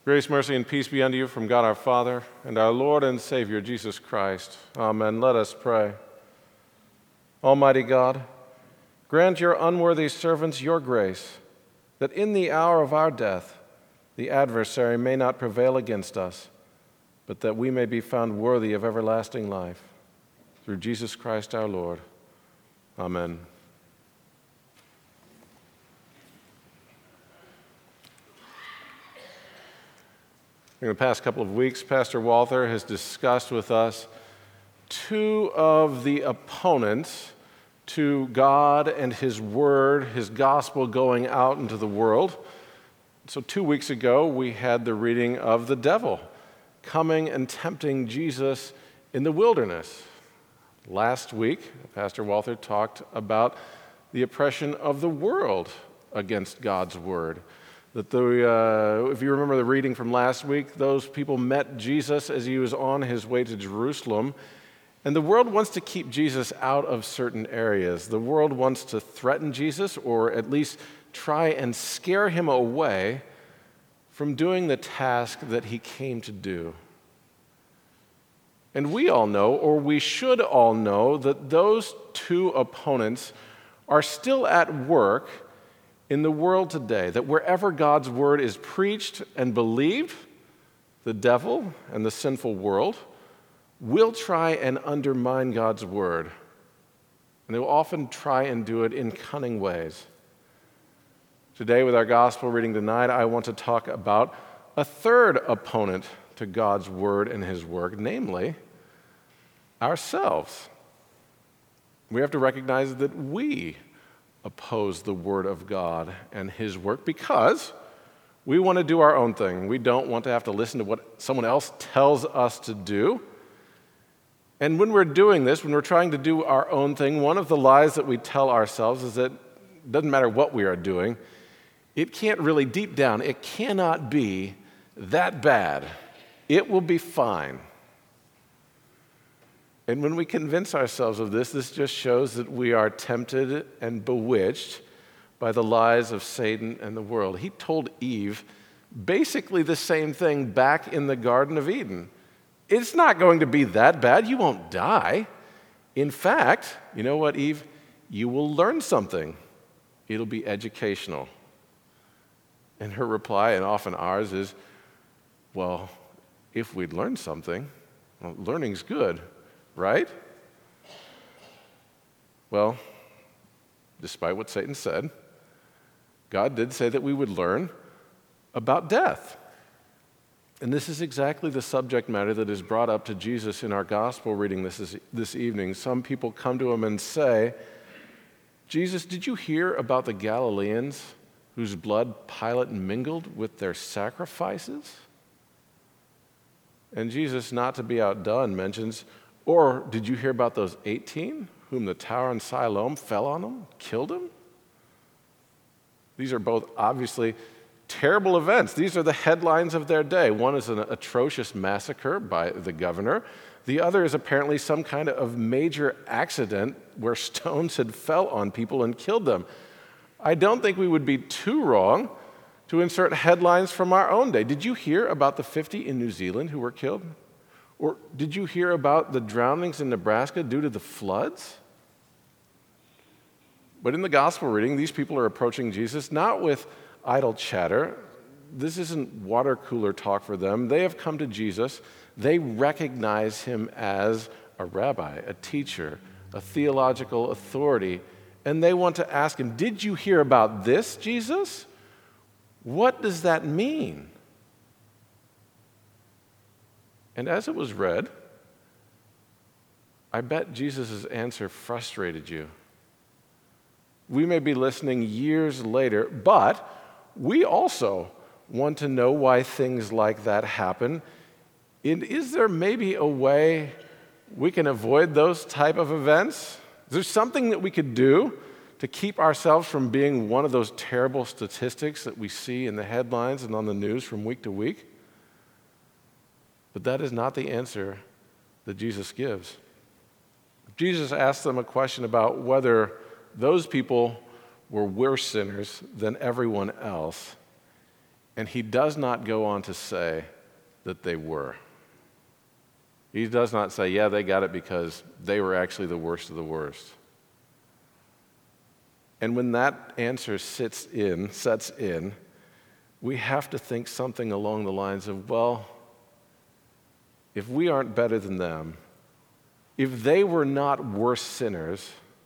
Grace, mercy, and peace be unto you from God our Father and our Lord and Savior, Jesus Christ. Amen. Let us pray. Almighty God, grant your unworthy servants your grace, that in the hour of our death the adversary may not prevail against us, but that we may be found worthy of everlasting life. Through Jesus Christ our Lord. Amen. In the past couple of weeks, Pastor Walther has discussed with us two of the opponents to God and His Word, His gospel going out into the world. So 2 weeks ago, we had the reading of the devil coming and tempting Jesus in the wilderness. Last week, Pastor Walther talked about the oppression of the world against God's Word. If you remember the reading from last week, those people met Jesus as he was on his way to Jerusalem. And the world wants to keep Jesus out of certain areas. The world wants to threaten Jesus, or at least try and scare him away from doing the task that he came to do. And we all know, or we should all know, that those two opponents are still at work in the world today, that wherever God's word is preached and believed, the devil and the sinful world will try and undermine God's word. And they will often try and do it in cunning ways. Today, with our gospel reading tonight, I want to talk about a third opponent to God's word and his work, namely ourselves. We have to recognize that we oppose the Word of God and His work because we want to do our own thing. We don't want to have to listen to what someone else tells us to do. And when we're doing this, when we're trying to do our own thing, one of the lies that we tell ourselves is that it doesn't matter what we are doing, it can't really, deep down, it cannot be that bad. It will be fine. And when we convince ourselves of this, this just shows that we are tempted and bewitched by the lies of Satan and the world. He told Eve basically the same thing back in the Garden of Eden. It's not going to be that bad. You won't die. In fact, you know what, Eve? You will learn something. It'll be educational. And her reply, and often ours, is, well, if we'd learned something, well, learning's good. Right? Well, despite what Satan said, God did say that we would learn about death. And this is exactly the subject matter that is brought up to Jesus in our gospel reading this evening. Some people come to him and say, Jesus, did you hear about the Galileans whose blood Pilate mingled with their sacrifices? And Jesus, not to be outdone, mentions, or did you hear about those 18 whom the tower in Siloam fell on them, killed them? These are both obviously terrible events. These are the headlines of their day. One is an atrocious massacre by the governor. The other is apparently some kind of major accident where stones had fell on people and killed them. I don't think we would be too wrong to insert headlines from our own day. Did you hear about the 50 in New Zealand who were killed? Or did you hear about the drownings in Nebraska due to the floods? But in the gospel reading, these people are approaching Jesus not with idle chatter. This isn't water cooler talk for them. They have come to Jesus. They recognize him as a rabbi, a teacher, a theological authority, and they want to ask him, did you hear about this, Jesus? What does that mean? And as it was read, I bet Jesus' answer frustrated you. We may be listening years later, but we also want to know why things like that happen. And is there maybe a way we can avoid those type of events? Is there something that we could do to keep ourselves from being one of those terrible statistics that we see in the headlines and on the news from week to week? But that is not the answer that Jesus gives. Jesus asked them a question about whether those people were worse sinners than everyone else. And he does not go on to say that they were. He does not say, yeah, they got it because they were actually the worst of the worst. And when that answer sets in, we have to think something along the lines of, well, if we aren't better than them, if they were not worse sinners,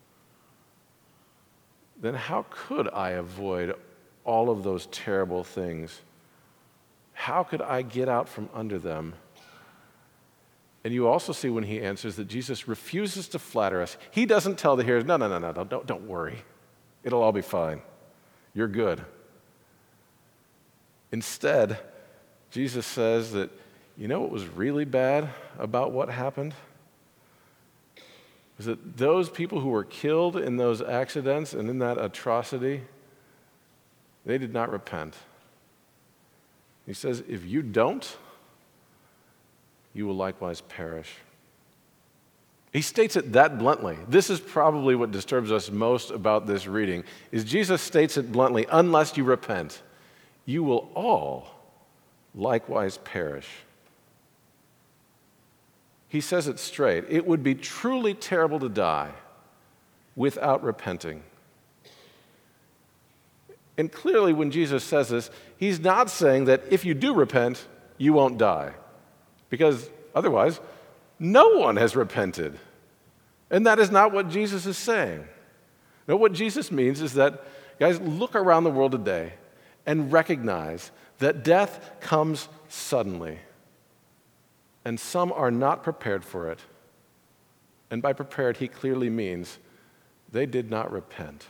then how could I avoid all of those terrible things? How could I get out from under them? And you also see when he answers that Jesus refuses to flatter us. He doesn't tell the hearers, no, don't worry. It'll all be fine. You're good. Instead, Jesus says that, you know what was really bad about what happened? Was that those people who were killed in those accidents and in that atrocity, they did not repent. He says, if you don't, you will likewise perish. He states it that bluntly. This is probably what disturbs us most about this reading, is Jesus states it bluntly, unless you repent, you will all likewise perish. He says it straight. It would be truly terrible to die without repenting. And clearly when Jesus says this, he's not saying that if you do repent, you won't die. Because otherwise, no one has repented. And that is not what Jesus is saying. No, what Jesus means is that, guys, look around the world today and recognize that death comes suddenly. And some are not prepared for it. And by prepared, he clearly means they did not repent.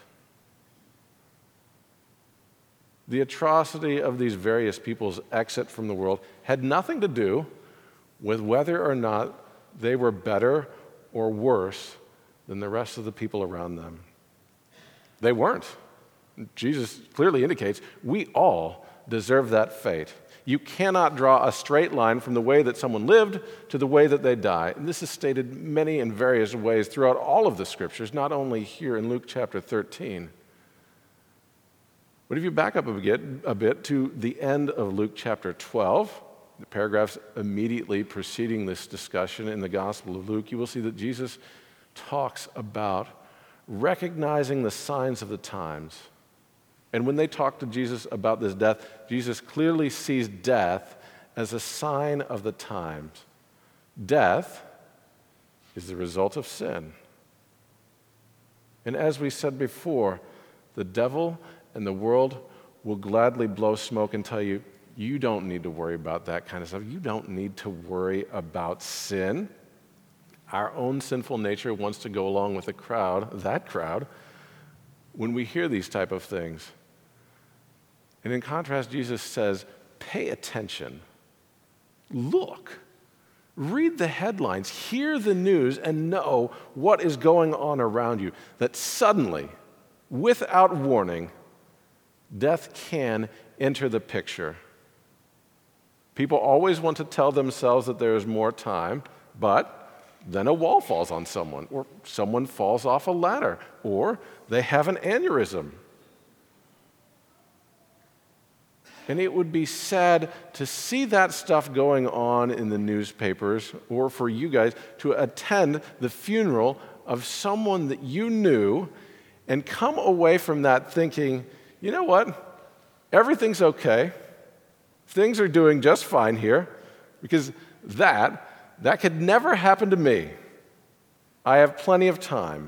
The atrocity of these various people's exit from the world had nothing to do with whether or not they were better or worse than the rest of the people around them. They weren't. Jesus clearly indicates we all deserve that fate. You cannot draw a straight line from the way that someone lived to the way that they die. And this is stated many and various ways throughout all of the scriptures, not only here in Luke chapter 13. But if you back up a bit to the end of Luke chapter 12, the paragraphs immediately preceding this discussion in the Gospel of Luke, you will see that Jesus talks about recognizing the signs of the times. And when they talk to Jesus about this death, Jesus clearly sees death as a sign of the times. Death is the result of sin. And as we said before, the devil and the world will gladly blow smoke and tell you, you don't need to worry about that kind of stuff. You don't need to worry about sin. Our own sinful nature wants to go along with that crowd, when we hear these type of things. And in contrast, Jesus says, pay attention. Look. Read the headlines. Hear the news and know what is going on around you. That suddenly, without warning, death can enter the picture. People always want to tell themselves that there is more time, but then a wall falls on someone, or someone falls off a ladder, or they have an aneurysm. And it would be sad to see that stuff going on in the newspapers, or for you guys to attend the funeral of someone that you knew and come away from that thinking, you know what, everything's okay. Things are doing just fine here, because that could never happen to me. I have plenty of time.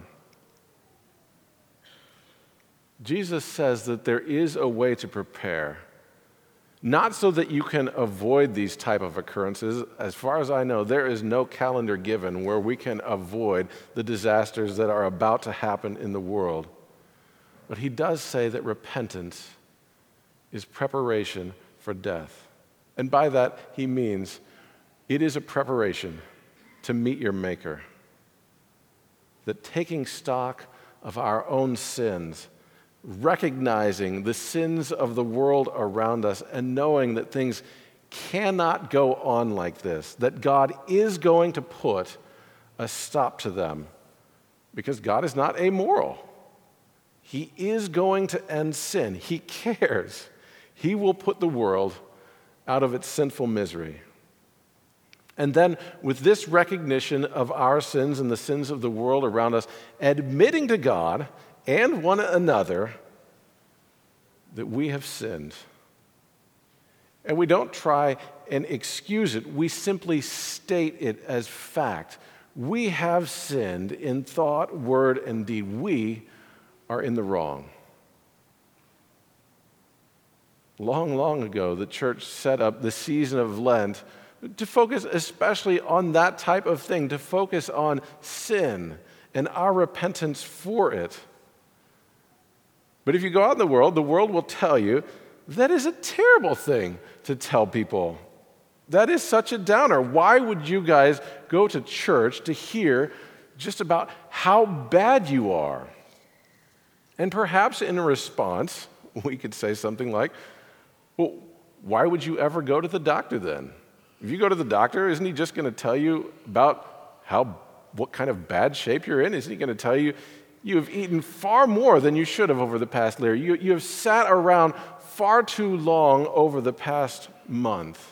Jesus says that there is a way to prepare, not so that you can avoid these type of occurrences. As far as I know, there is no calendar given where we can avoid the disasters that are about to happen in the world. But he does say that repentance is preparation for death. And by that, he means it is a preparation to meet your Maker. That taking stock of our own sins, recognizing the sins of the world around us, and knowing that things cannot go on like this, that God is going to put a stop to them, because God is not amoral. He is going to end sin. He cares. He will put the world out of its sinful misery. And then, with this recognition of our sins and the sins of the world around us, admitting to God and one another that we have sinned. And we don't try and excuse it. We simply state it as fact. We have sinned in thought, word, and deed. We are in the wrong. Long, long ago, the church set up the season of Lent to focus especially on that type of thing, to focus on sin and our repentance for it. But if you go out in the world will tell you that is a terrible thing to tell people. That is such a downer. Why would you guys go to church to hear just about how bad you are? And perhaps in response, we could say something like, well, why would you ever go to the doctor then? If you go to the doctor, isn't he just going to tell you about what kind of bad shape you're in? Isn't he going to tell you you have eaten far more than you should have over the past year? You have sat around far too long over the past month.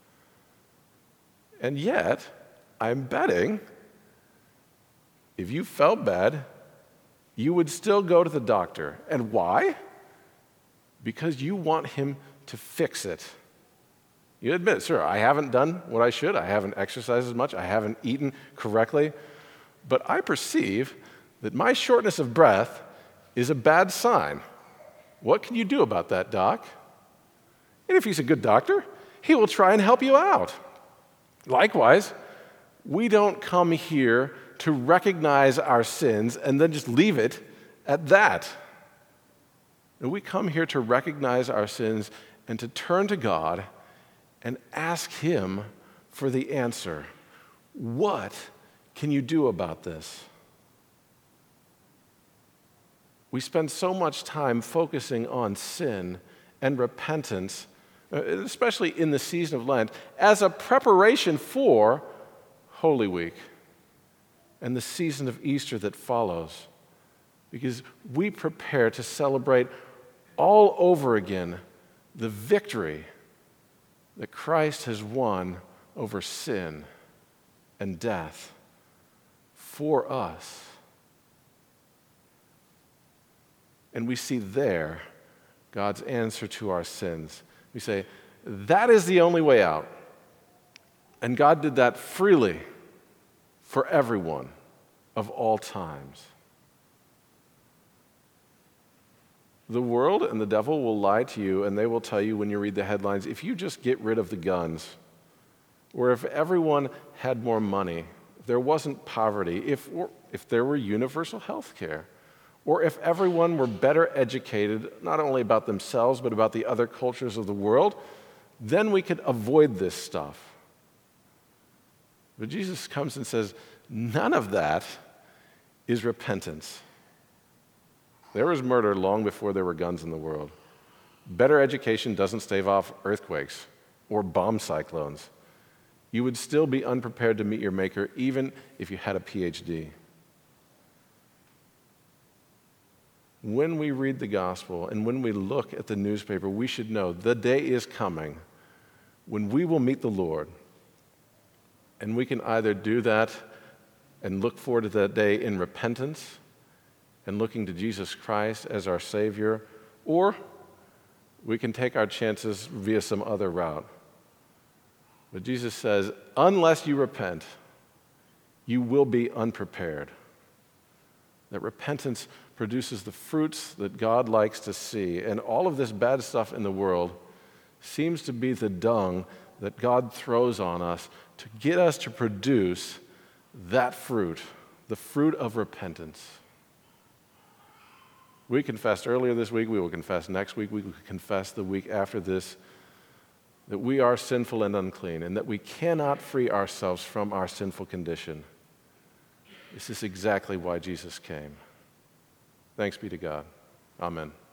And yet, I'm betting if you felt bad, you would still go to the doctor. And why? Because you want him to fix it. You admit, sure, I haven't done what I should. I haven't exercised as much. I haven't eaten correctly. But I perceive that my shortness of breath is a bad sign. What can you do about that, doc? And if he's a good doctor, he will try and help you out. Likewise, we don't come here to recognize our sins and then just leave it at that. We come here to recognize our sins and to turn to God and ask Him for the answer. What can you do about this? We spend so much time focusing on sin and repentance, especially in the season of Lent, as a preparation for Holy Week and the season of Easter that follows, because we prepare to celebrate all over again the victory that Christ has won over sin and death for us. And we see there God's answer to our sins. We say, that is the only way out. And God did that freely for everyone of all times. The world and the devil will lie to you, and they will tell you when you read the headlines, if you just get rid of the guns, or if everyone had more money, if there wasn't poverty, if there were universal health care, or if everyone were better educated, not only about themselves, but about the other cultures of the world, then we could avoid this stuff. But Jesus comes and says, none of that is repentance. There was murder long before there were guns in the world. Better education doesn't stave off earthquakes or bomb cyclones. You would still be unprepared to meet your Maker even if you had a PhD. When we read the gospel and when we look at the newspaper, we should know the day is coming when we will meet the Lord. And we can either do that and look forward to that day in repentance and looking to Jesus Christ as our Savior, or we can take our chances via some other route. But Jesus says, unless you repent, you will be unprepared. That repentance produces the fruits that God likes to see, and all of this bad stuff in the world seems to be the dung that God throws on us to get us to produce that fruit, the fruit of repentance. We confessed earlier this week, we will confess next week, we will confess the week after this, that we are sinful and unclean, and that we cannot free ourselves from our sinful condition. This is exactly why Jesus came. Thanks be to God. Amen.